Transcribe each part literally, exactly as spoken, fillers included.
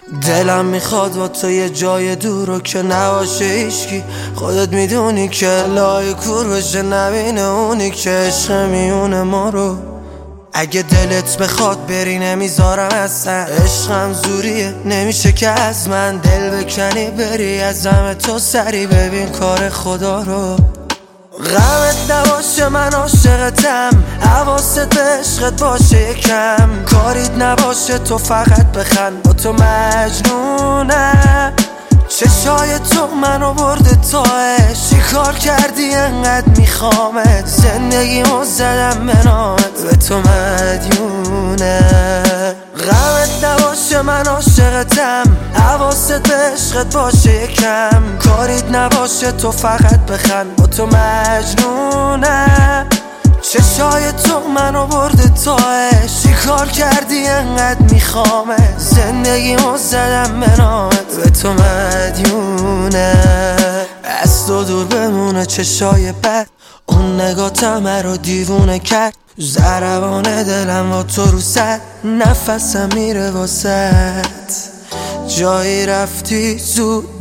دلم میخواد با تو یه جای دور رو که نباشه هیچکی، خودت میدونی که لای کور بشه نبینه اونی که عشق میونه ما رو. اگه دلت بخواد بری نمیذارم اصلا، عشقم زوریه نمیشه که از من دل بکنی بری از همه تو سری ببین کار خدا رو. غمت نباشه من عاشقتم، حواست به عشقت باشه یکم، کاریت نباشه تو فقط بخند با تو مجنونم. چشای تو منو برده تاش، چی کار کردی انقدر میخوامت، زندگیمو زدم به نامت به تو مدیونم. غمت نباشه من عاشقتم، حواست به عشقت باشه یکم، کاریت نباشه تو فقط بخند با تو مجنونم. چشای تو منو برده تاش، چی کار کردی انقدر میخوامت، زندگیمو زدم به نامت به تو مدیونم. از تو دور بمونه چشای بد، اون نگاتم مرا دیوونه کرد، ضربان دلم با تو رو سر نفسم میره واسد، جایی رفتی زود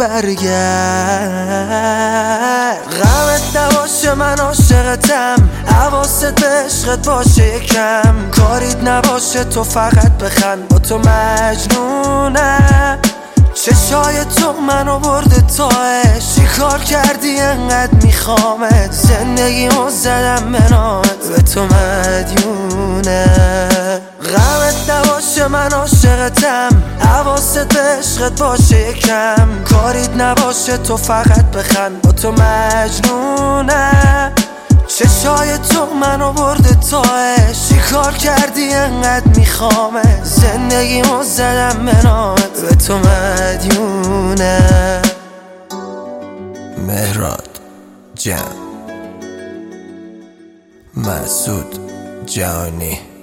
برگرد. غمت نباشه من عاشقتم، حواست به عشقت باشه یکم، کاریت نباشه تو فقط بخند با تو مجنونم. چشای تو منو برده تاش، چی کار کردی انقدر میخوامت، زندگیمو زدم به نامت به تو مدیونم. غمت نباشه من عاشقتم، حواست به عشقت باشه یکم، کاریت نباشه تو فقط بخند با تو مجنونم. چشای تو منو برده تاش، چی کار کردی انقدر میخوامت، زندگیمو زدم به نامت به تو مدیونم. مهراد جان، مسعود جانی.